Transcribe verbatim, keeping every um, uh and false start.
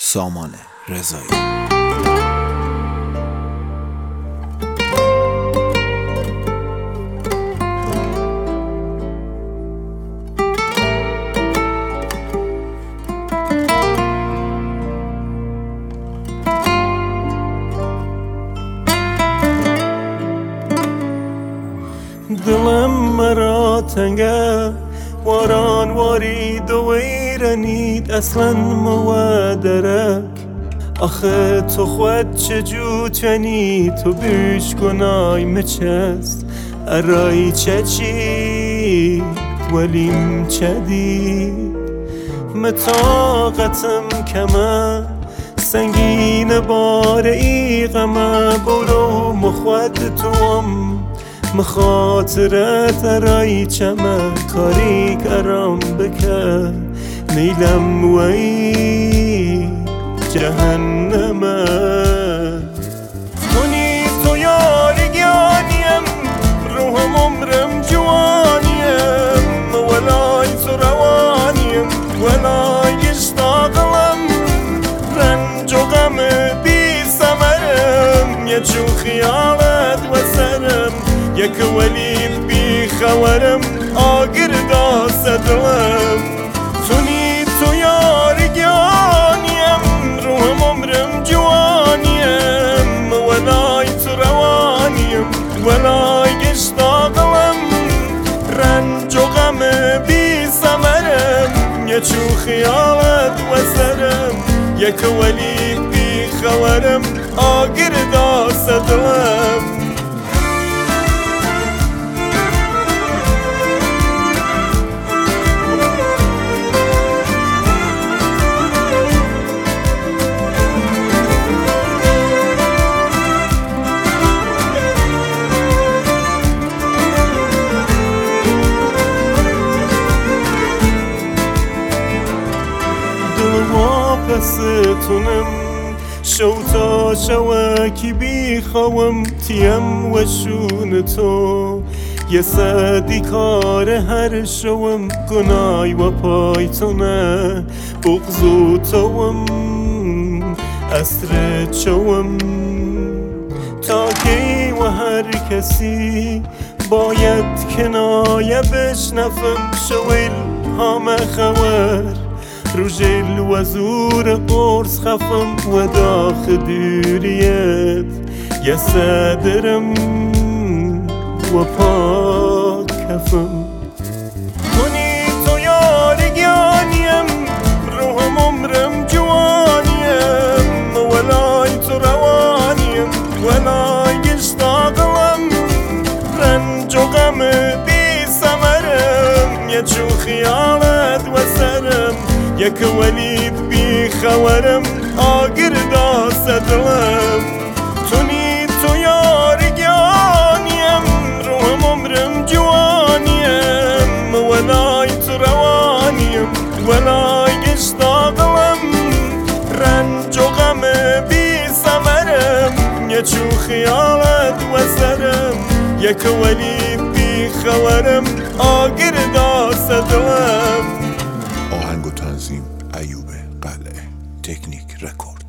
سامان رضایی. دلم مرا تنگه واران وارید و ویرانید اصلا مودرک آخه تو خود چجو تنی تو بیش گنای مچست ارای چچی ولیم چدی متاقتم کمه سنگین بار ای غمه برو مخود توام مخاطرت ارای چمه کاری کرم بکر نیلم وی جهنمه کنی تو یارگانیم روحم عمرم جوانیم ولای تو روانیم ولای اشتاقلم رنج و غم بی سمرم یه چو خیالت و سرم یک ولید بی خورم آگر دا صدرم تونی تو یارگانیم روحم عمرم جوانیم ولای تو روانیم ولای اشتاقلم رنج و غم بی سمرم یه چو خیالت و سرم یک ولید بی خورم آگر دا صدرم پستونم شو تا شوکی بی خوام تیم و شون تو یه صدی کار هر شوم گنای و پای تو نه بغضو توم اسر چوم تا کی و هر کسی باید کنایه بشنفم شویل همه خور روژل و زور قرص خفم و داخ دوریت یه صدرم و پاک کفم کنی تو یارگانیم روحم عمرم جوانیم ولای تو روانیم ولای اشتاقلم رنج و غم بی سمرم یه چو خیالت و سرم یک ولید بی خورم آگر دا صدرم تونی تو یارگانیم روحم عمرم جوانیم ولای تو روانیم ولای اشتاقلم رنج و غم بی سمرم یه چو خیالت و سرم یک ولید بی خورم آگر دا صدرم. آهنگ و تنظیم ایوب قلعه، تکنیک رکورد.